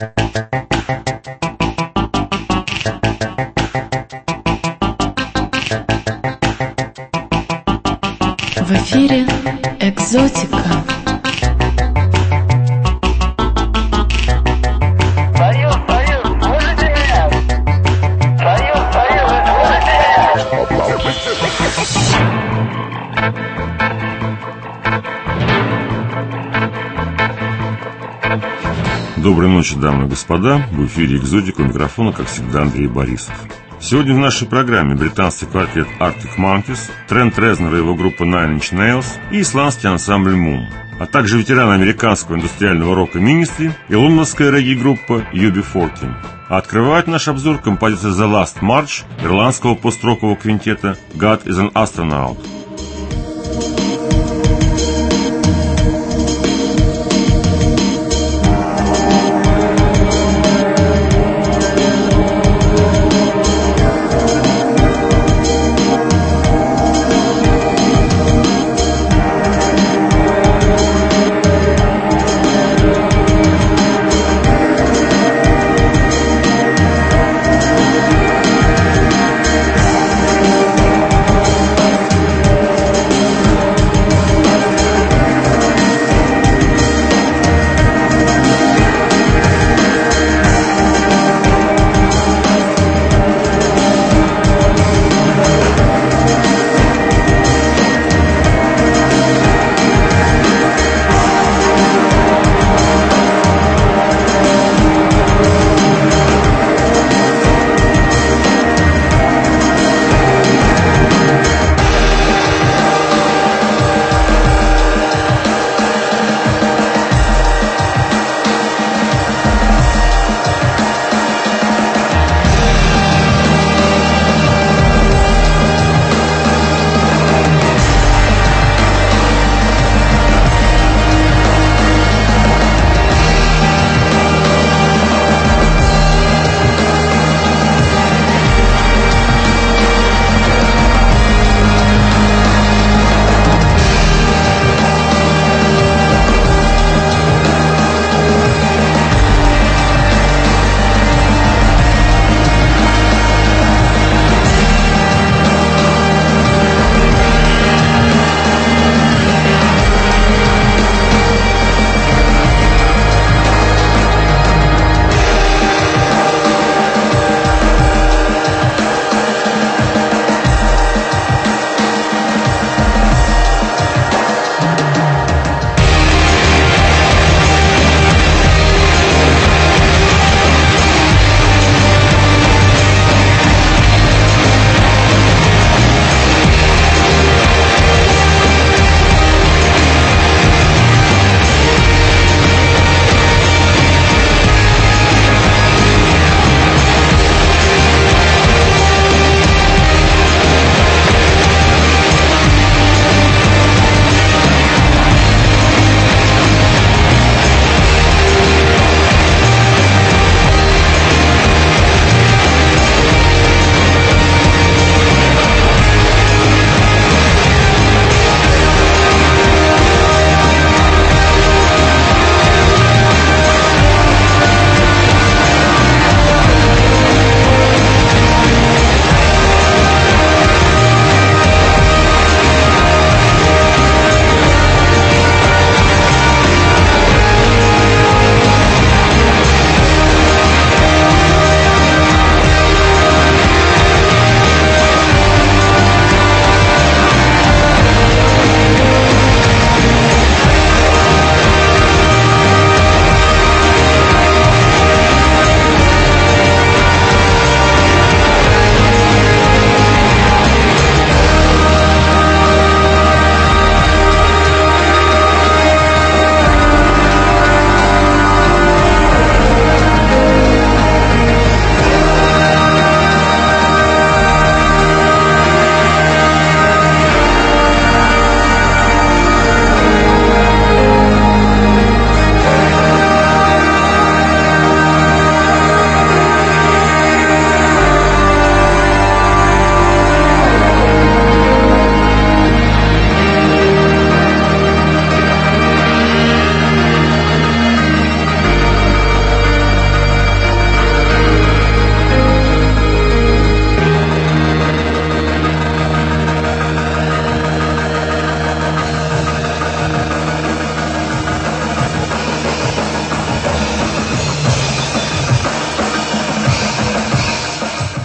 В эфире «Экзотика». Союз, слышите меня? Союз, слышите меня? Доброй ночи, дамы и господа. В эфире «Экзотика», у микрофона, как всегда, Андрей Борисов. Сегодня в нашей программе британский квартет Arctic Monkeys, Трент Резнор и его группа Nine Inch Nails и исландский ансамбль Moon, а также ветераны американского индустриального рока Ministry и лондонская регги-группа UB40. А открывает наш обзор композиция The Last March ирландского пост-рокового квинтета God is an Astronaut.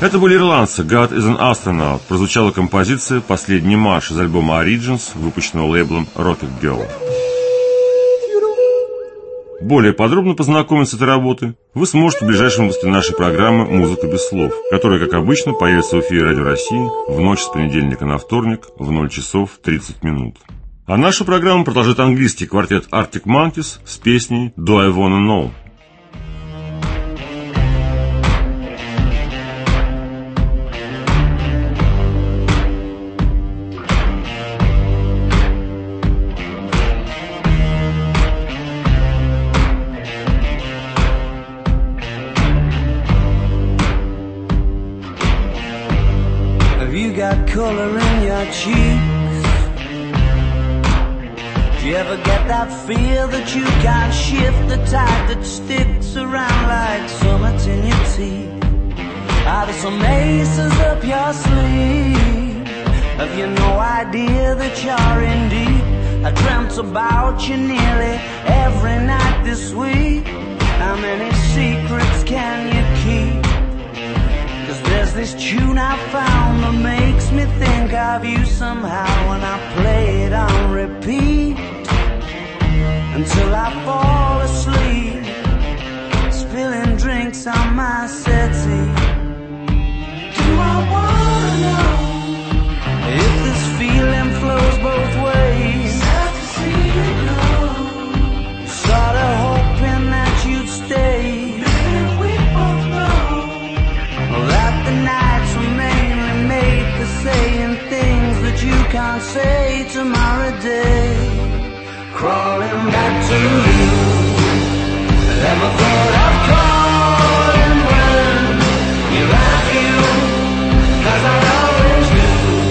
Это были ирландцы God is an Astronaut. Прозвучала композиция «Последний марш» из альбома Origins, выпущенного лейблом Rocket Girl. Более подробно познакомиться с этой работой вы сможете в ближайшем выпуске нашей программы «Музыка без слов», которая, как обычно, появится в эфире Радио России в ночь с понедельника на вторник в 0 часов 30 минут. А нашу программу продолжит английский квартет Arctic Monkeys с песней «Do I Wanna Know?». Color in your cheeks. Do you ever get that feel that you can't shift, the tide that sticks around like summits in your teeth? Are there some aces up your sleeve? Have you no idea that you're in deep? I dreamt about you nearly every night this week. How many secrets can you keep? There's this tune I found that makes me think of you somehow, and I play it on repeat until I fall asleep, spilling drinks on my settee. Do I wanna know if this feeling flows both ways? Sad to see you go. Sorta hoping that you'd stay. Saying things that you can't say tomorrow day. Crawling back to you. Never thought I'd calling when you're at you, 'cause I always do.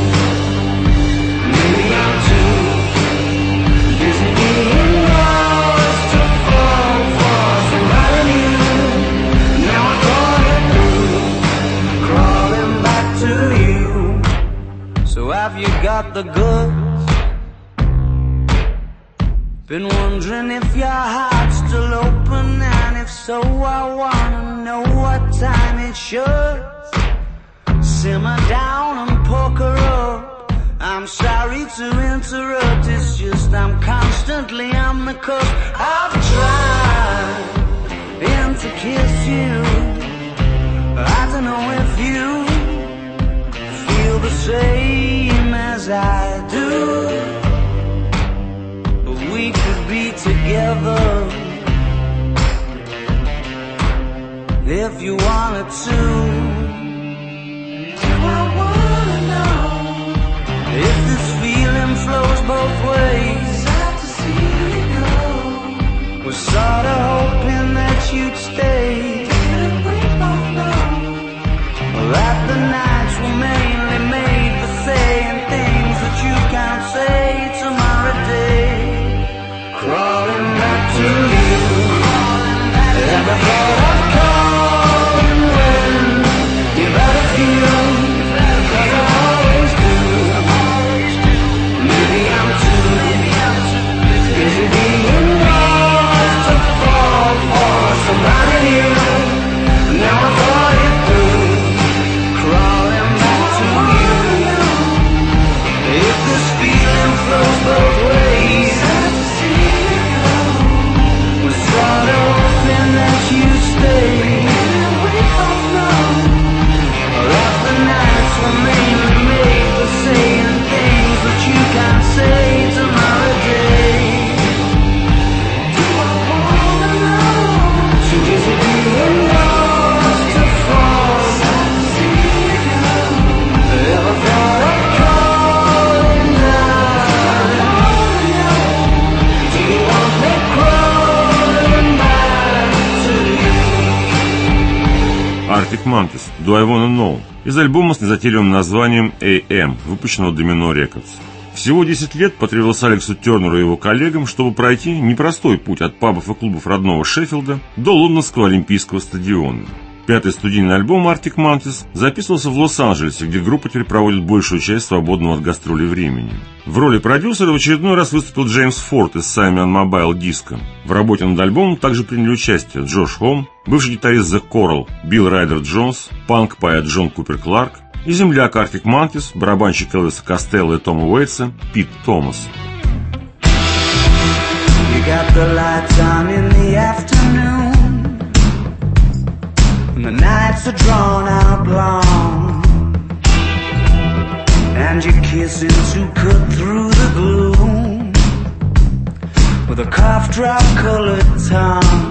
Maybe I'm too busy being lost to fall for somebody new. Now I call it through. Crawling back to you. So have you got the goods? Been wondering if your heart's still open, and if so, I wanna know what time it should. Simmer down and poker up. I'm sorry to interrupt, it's just I'm constantly on the cusp. I've tried to kiss you. I don't know if you feel the same as I do, but we could be together if you wanted to. Do I wanna know if this feeling flows both ways? Sad to see you go. We're sorta hoping that you'd stay. Didn't we both know that the nights were mainly made for saying things that you can't say tomorrow day? Crawling back to you. Never thought I'd call when you're out of you, 'cause I always do. Maybe I'm too busy being lost to fall for somebody new. Now I thought it through. Crawling back to you. If this feeling flows both ways, we're sort of hoping that you stay. We both know that the nights were mainly made for saying things that you can't say tomorrow day. Do I wanna know? Too busy being lost to fall. Ever thought of calling down? Do you want me crawling back to you? Arctic Monkeys, Do I Wanna Know, из альбома с незатейливым названием AM, выпущенного Domino Records. Всего 10 лет потребовалось Алексу Тернеру и его коллегам, чтобы пройти непростой путь от пабов и клубов родного Шеффилда до лондонского Олимпийского стадиона. Пятый студийный альбом Arctic Monkeys записывался в Лос-Анджелесе, где группа теперь проводит большую часть свободного от гастролей времени. В роли продюсера в очередной раз выступил Джеймс Форд из Simon Mobile Disco. В работе над альбомом также приняли участие Джош Холм, бывший гитарист The Coral, Билл Райдер Джонс, панк-поэт Джон Купер Кларк и земляк Arctic Monkeys, барабанщик Элвиса Костелло и Тома Уэйтса Пит Томас. Got the lights on in the afternoon, and the nights are drawn out long, and you're kissing to cut through the gloom with a cough drop colored tongue.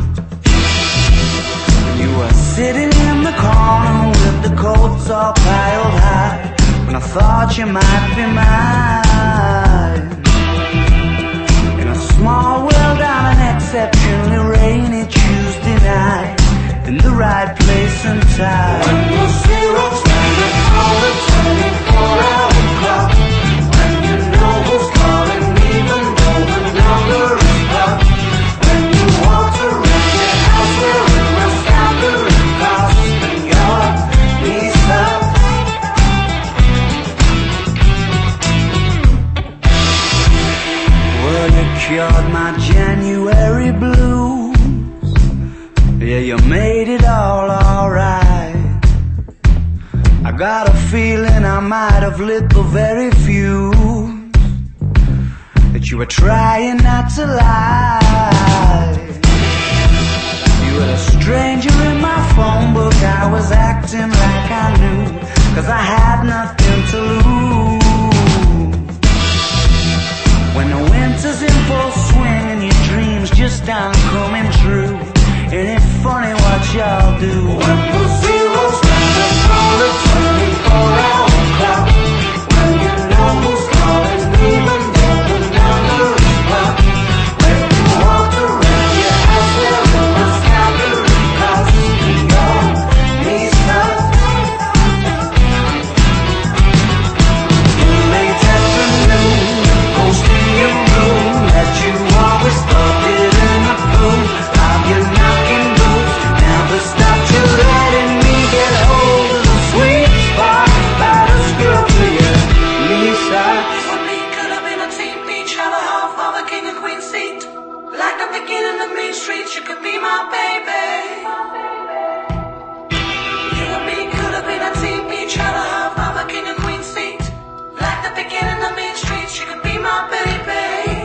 You were sitting in the corner with the coats all piled high, when I thought you might be mine. Small world on an exceptionally rainy Tuesday night, in the right place and time. When the zero's standing on the 24-hour clock, when you know who's calling, even though the number is blocked. When you walk around your house wearing a staggering cost, and your knees up. Well, you cured my January blues. Yeah, you made it all alright. I got a feeling I might have lit the very fuse that you were trying not to lie. You were a stranger in my phone book. I was acting like I knew, 'cause I had nothing to lose. When the winter's in full swing and your dreams just aren't coming true, ain't it funny what y'all do? When the zero's standing on the 24-hour clock, when you know who's calling, even though the number is blocked. When you walk around your house wearing a staggering cost, and your knees cut. In late afternoon, ghost in your room that you always thought didn't approve of your knocking boots. Never stopped you letting me get hold of the sweet spot by the scruff of your knee socks. You and me could have been a team, each have a half of a king and queen seat. Like the beginning of Main Street, you could be my baby. You and me could have been a team, each had a half of a king and queen seat. Like the beginning of Main Street, you could be my baby.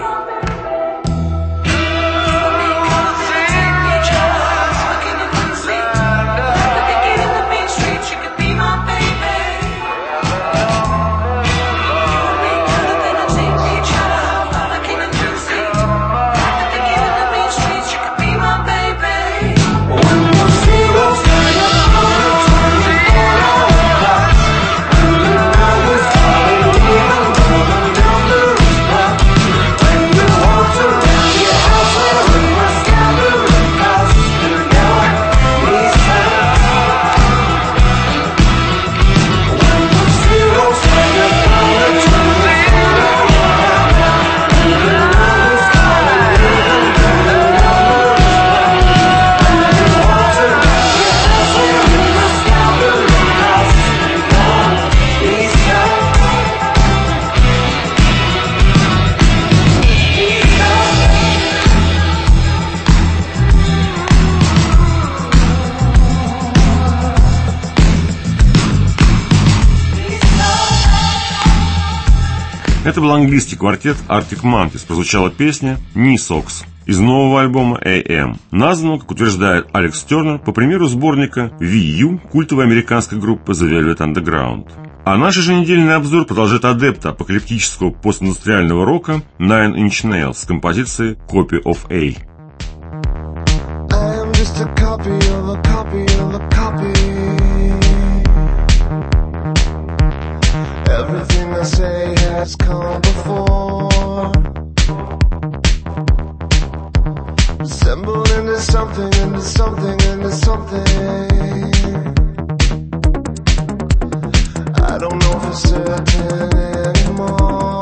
You and me could have been a team, each had a half of a king and queen seat. Like the beginning of Main Street, you could be my baby. You and me could have been a team, each had a half of a king and queen seat. Like the beginning of Main Street, you could be my baby. When the zero's standing on the 24-hour clock, when you know who's calling, even though the number is blocked. When you walk around your house wearing a staggering cost, and your knees hurt. When the zero's standing on the 24-hour clock, when you know who's calling, even though the number is blocked. When you walk around your house wearing a staggering cost, and your knees hurt. Это был английский квартет Arctic Monkeys. Прозвучала песня «Knee Socks» из нового альбома AM, названного, как утверждает Алекс Тернер, по примеру сборника VU культовой американской группы The Velvet Underground. А наш еженедельный обзор продолжает адепта апокалиптического постиндустриального рока Nine Inch Nails с композицией Copy of A. I'm just a copy of a copy of a copy. Everything I say has come before. Assembled into something, into something, into something. I don't know for certain anymore.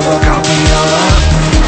a copy of it.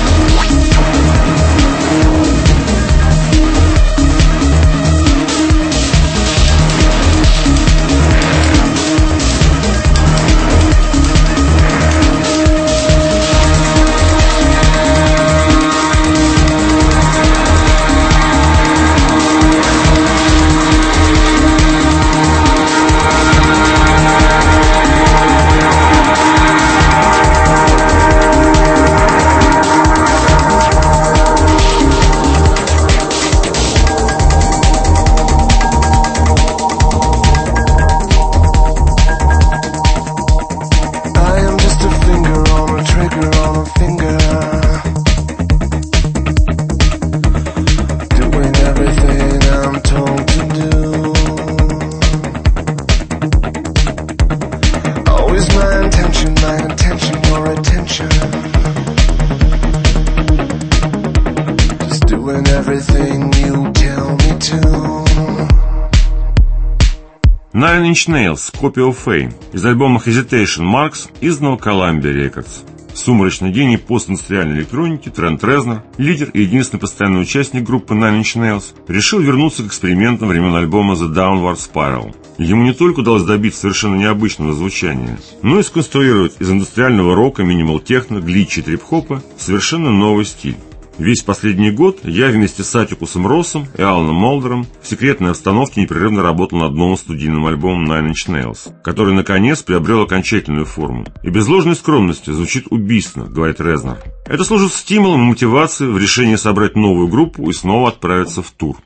Nine Inch Nails, Copy of Fame, из альбома Hesitation Marks, изданного Columbia Records. Сумрачный гений постиндустриальной электроники Трент Резнор, лидер и единственный постоянный участник группы Nine Inch Nails, решил вернуться к экспериментам времен альбома The Downward Spiral. Ему не только удалось добиться совершенно необычного звучания, но и сконструировать из индустриального рока, минимал-техно, глитча и трип-хопа совершенно новый стиль. Весь последний год я вместе с Атикусом Россом и Аланом Молдером в секретной обстановке непрерывно работал над новым студийным альбомом Nine Inch Nails, который наконец приобрел окончательную форму. И без ложной скромности звучит убийственно, говорит Резнор. Это служит стимулом и мотивацией в решении собрать новую группу и снова отправиться в тур.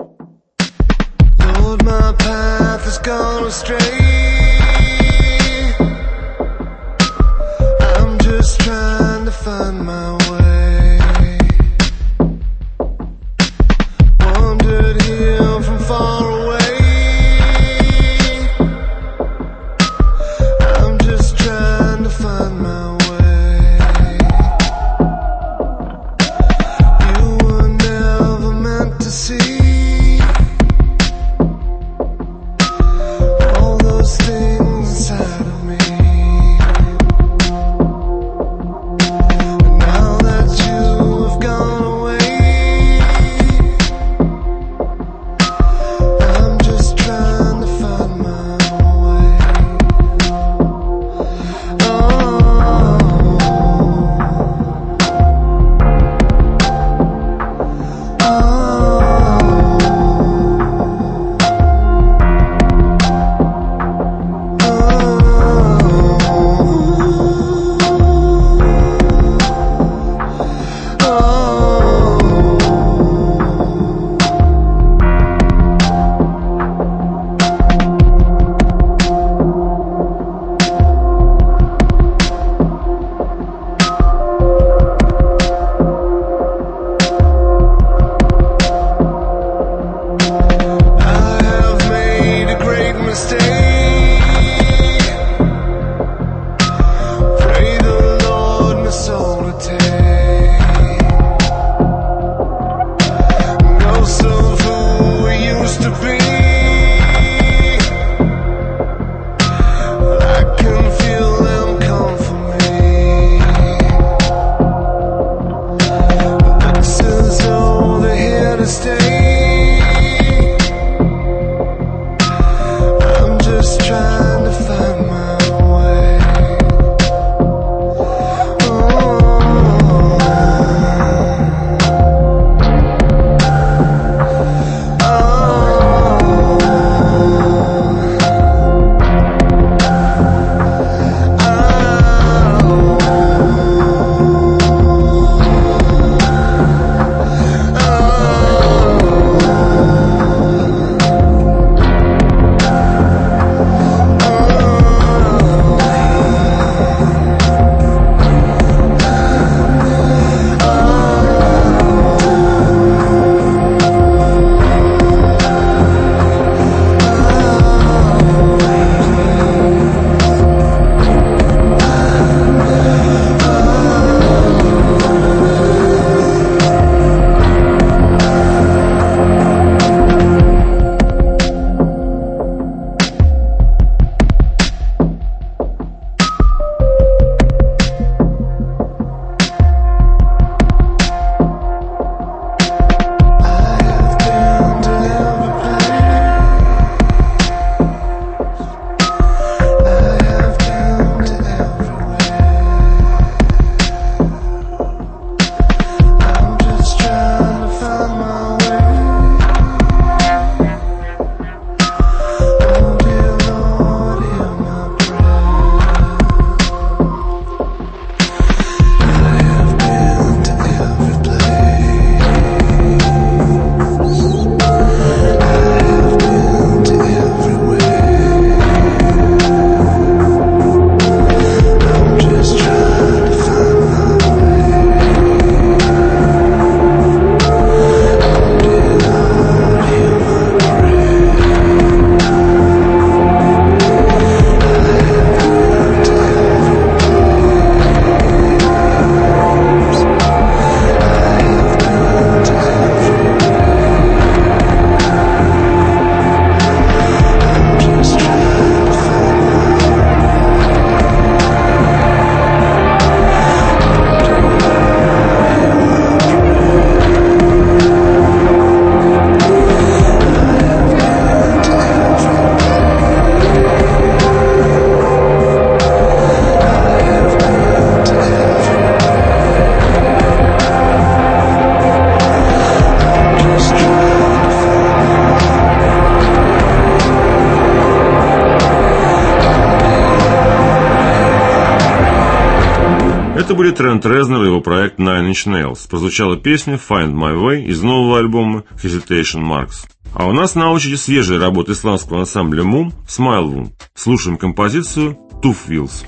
Это были Трент Резнор и его проект Nine Inch Nails. Прозвучала песня Find My Way из нового альбома Hesitation Marks. А у нас на очереди свежая работа исландского ансамбля Moon Smile Wound. Слушаем композицию Two Wheels.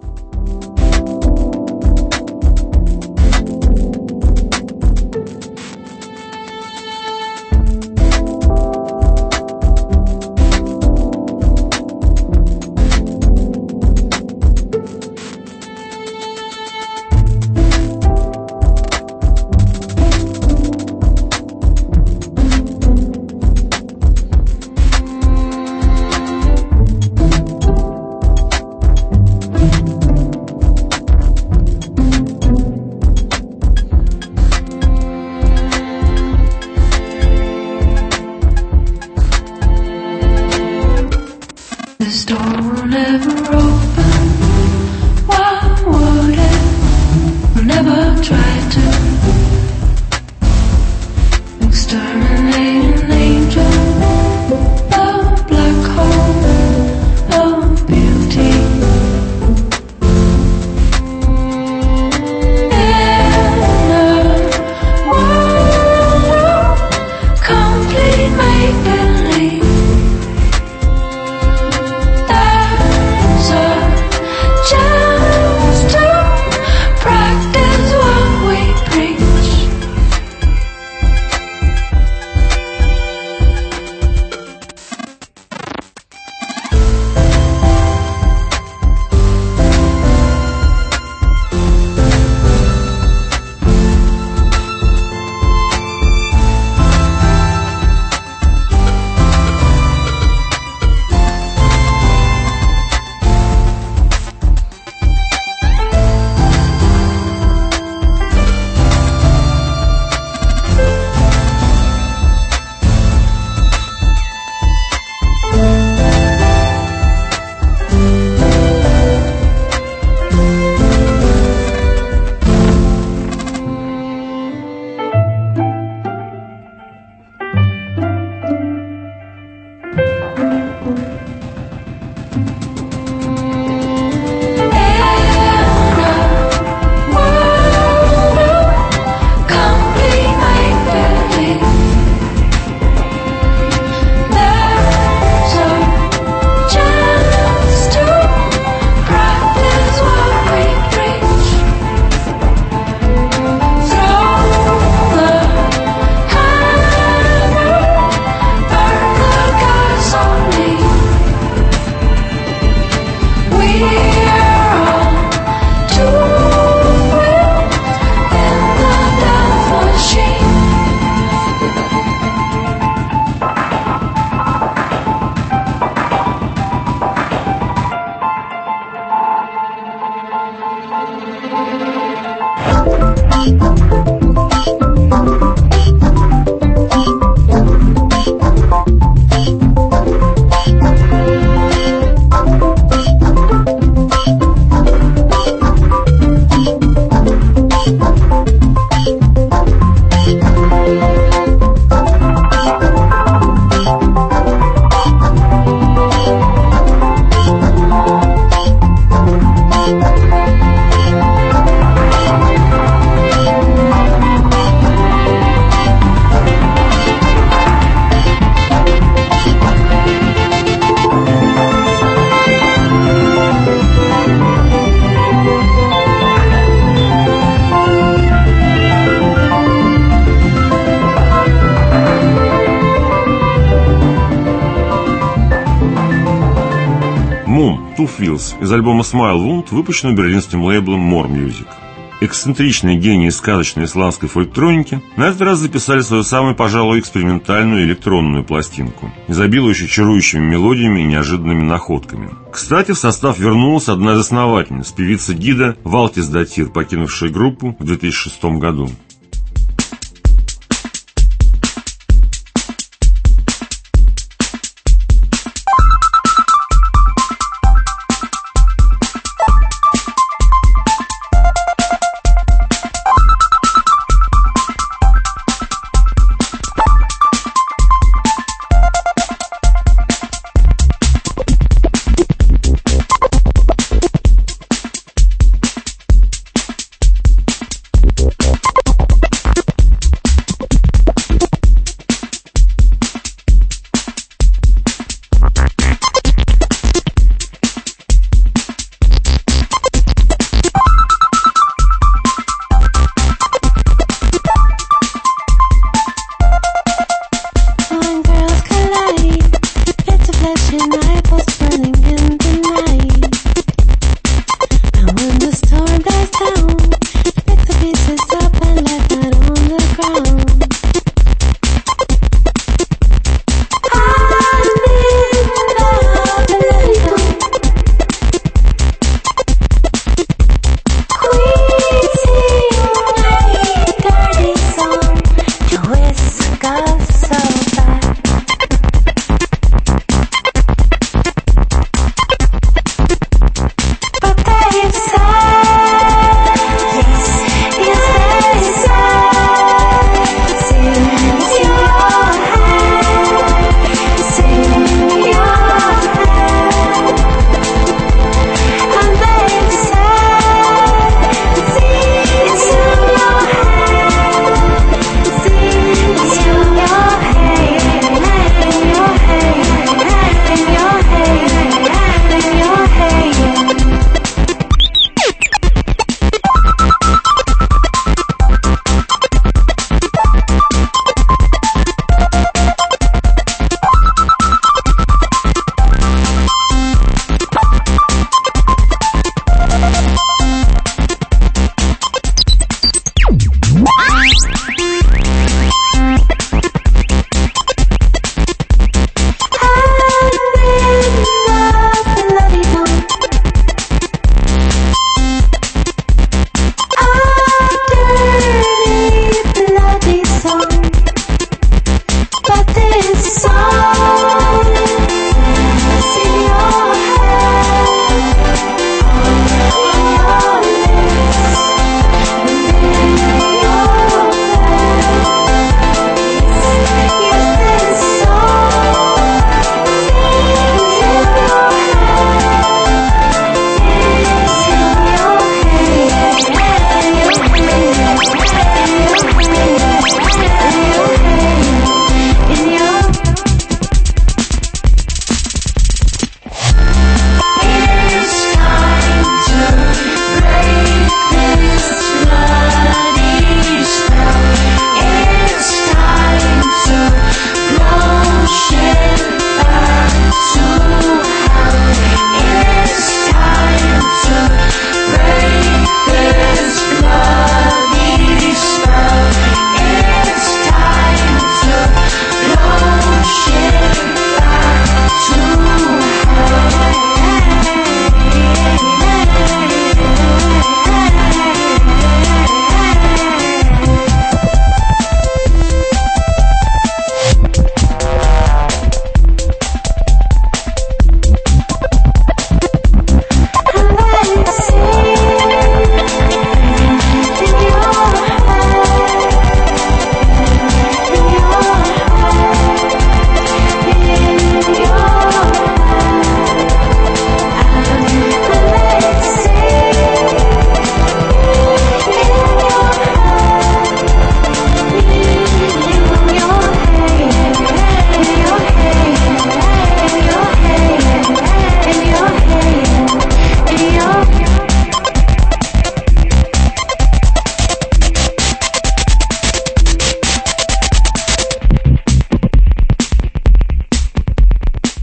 Two Wheels из альбома Smile Wound, выпущенного берлинским лейблом More Music. Эксцентричные гении сказочной исландской фольктроники на этот раз записали свою самую, пожалуй, экспериментальную электронную пластинку, изобилующую чарующими мелодиями и неожиданными находками. Кстати, в состав вернулась одна из основательниц, певица гида Валтис Датир, покинувшая группу в 2006 году.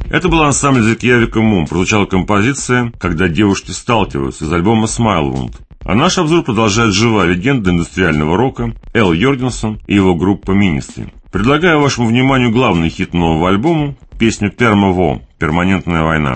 Это был ансамбль Reykjavik Moon. Прозвучала композиция «Когда девушки сталкиваются» из альбома Smile Wound. А наш обзор продолжает живая легенда индустриального рока Эл Йоргенсон и его группа Ministry. Предлагаю вашему вниманию главный хит нового альбома, песню Perma War – «Перманентная война».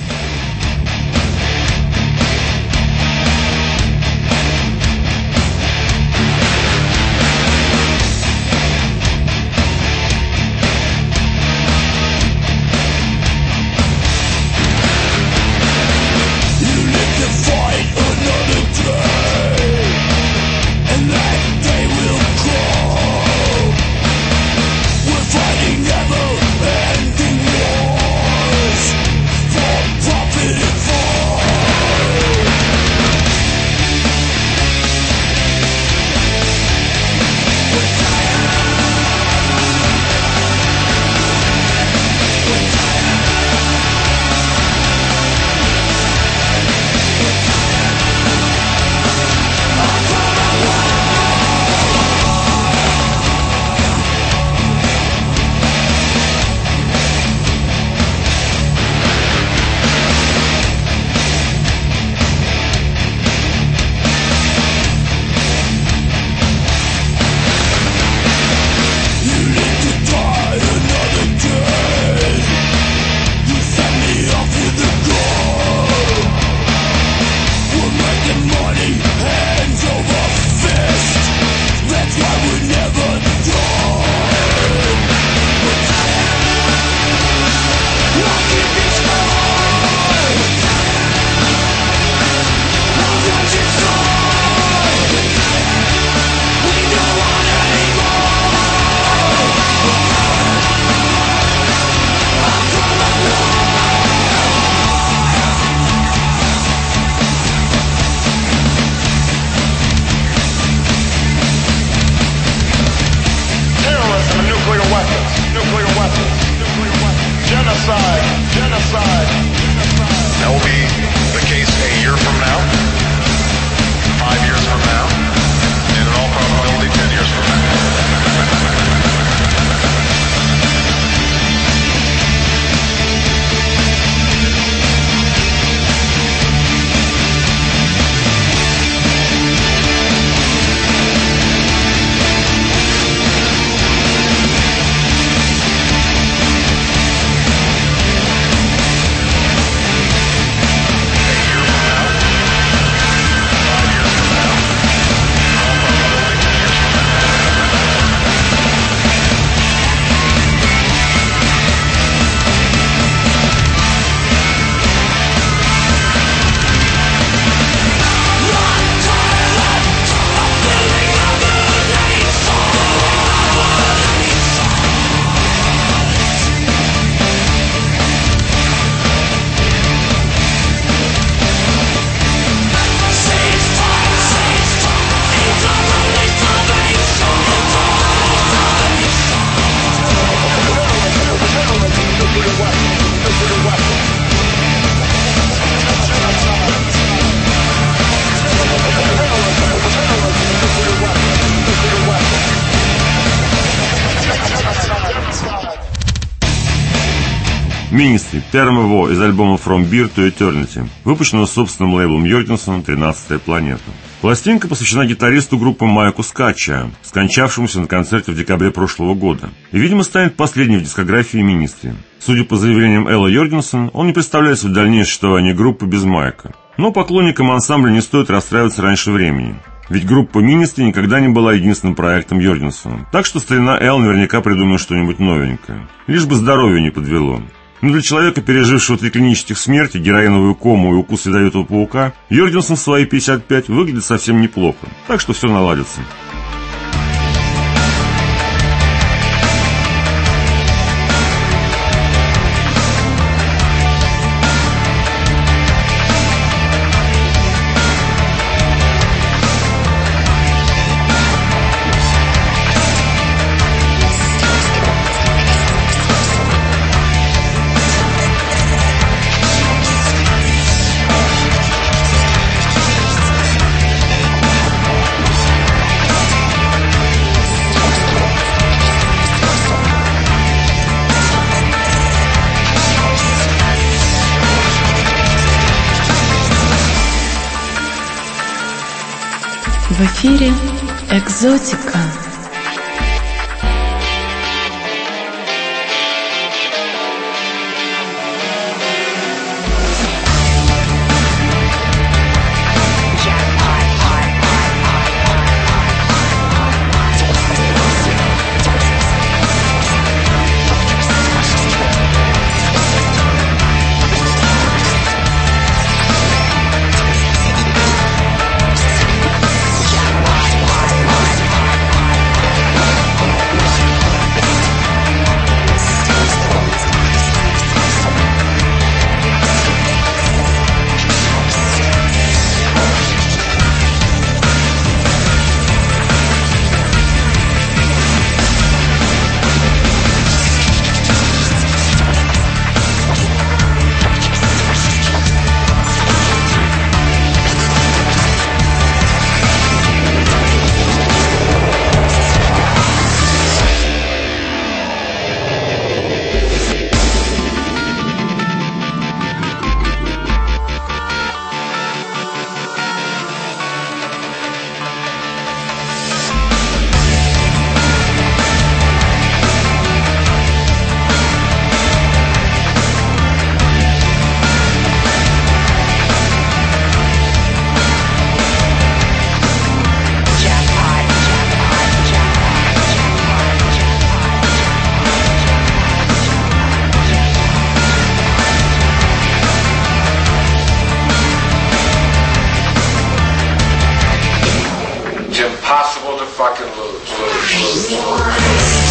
That will be the case a year from now, 5 years from now, and in all probability 10 years from now. Ministry, Perma War из альбома From Beer to Eternity, выпущенного собственным лейблом Йоргенсона «13-я планета». Пластинка посвящена гитаристу группы Майку Скача, скончавшемуся на концерте в декабре прошлого года, и, видимо, станет последней в дискографии Ministry. Судя по заявлениям Элла Йоргенсона, он не представляет себе дальнейшее существование группы без Майка. Но поклонникам ансамбля не стоит расстраиваться раньше времени. Ведь группа Ministry никогда не была единственным проектом Йоргенсона, так что старина Эл наверняка придумает что-нибудь новенькое. Лишь бы здоровье не подвело. Но для человека, пережившего 3 клинических смерти, героиновую кому и укус ядовитого паука, Йоргенсон в свои 55 выглядит совсем неплохо, так что все наладится. В эфире «Экзотика». It's impossible to fucking lose.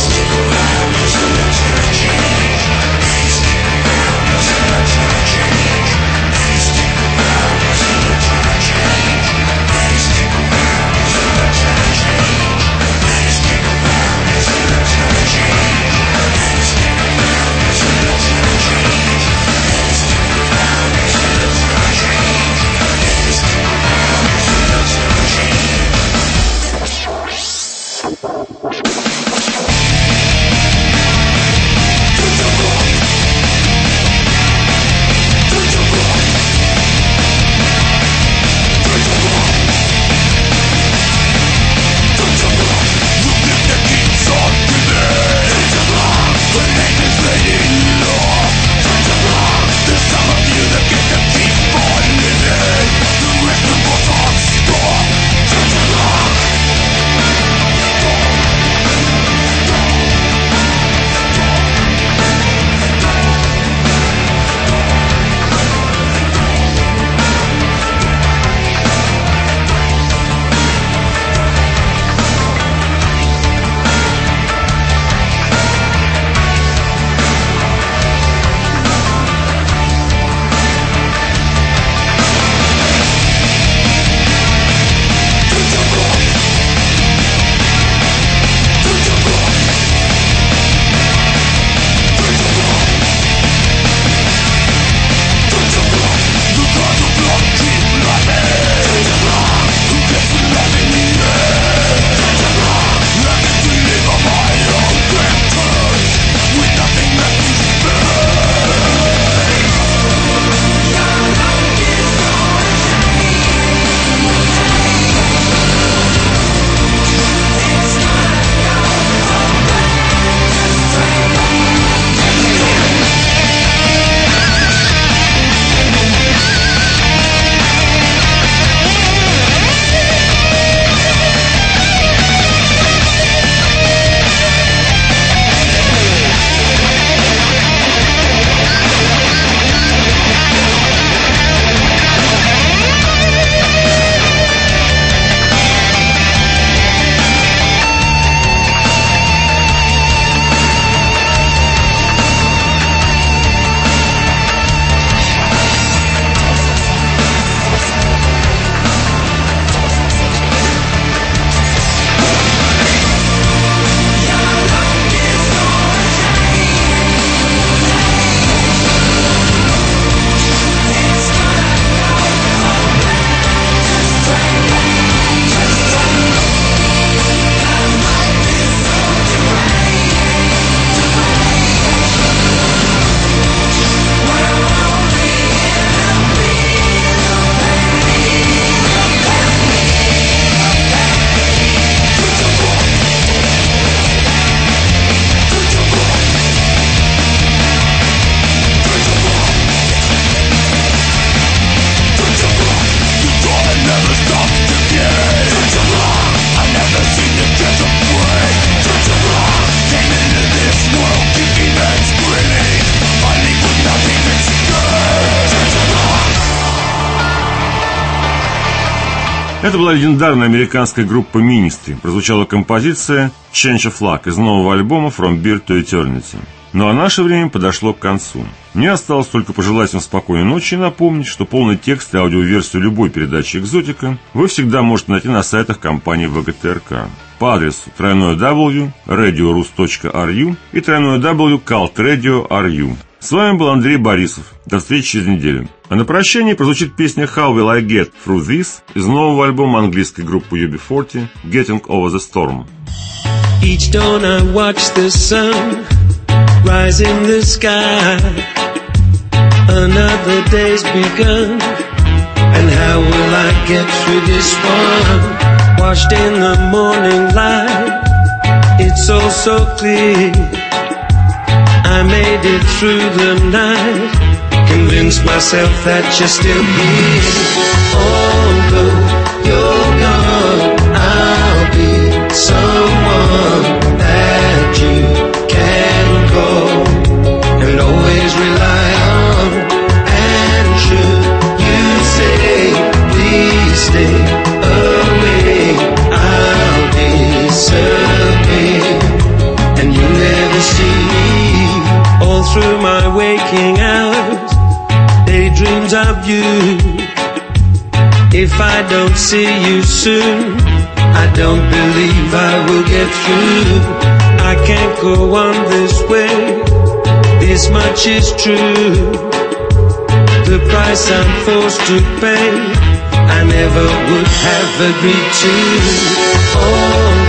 Это была легендарная американская группа Ministry. Прозвучала композиция Change of Luck из нового альбома From Birth to Eternity. Ну а наше время подошло к концу. Мне осталось только пожелать вам спокойной ночи и напомнить, что полный текст и аудиоверсию любой передачи «Экзотика» вы всегда можете найти на сайтах компании ВГТРК по адресу www.radiorus.ru и www.cultradio.ru. С вами был Андрей Борисов. До встречи через неделю. А на прощание прозвучит песня How Will I Get Through This из нового альбома английской группы UB40 Getting Over the Storm. Each dawn I watch the sun rise in the sky. Another day's begun, and how will I get through this one? Washed in the morning light, it's all so clear. I made it through the night, convinced myself that you're still here. Although you're gone, I'll be someone that you can call and always rely on. And should you say, please stay away, I'll be serving, and you never see me. All through my waking hours, daydreams of you. If I don't see you soon, I don't believe I will get through. I can't go on this way, this much is true. The price I'm forced to pay, I never would have agreed to. Oh,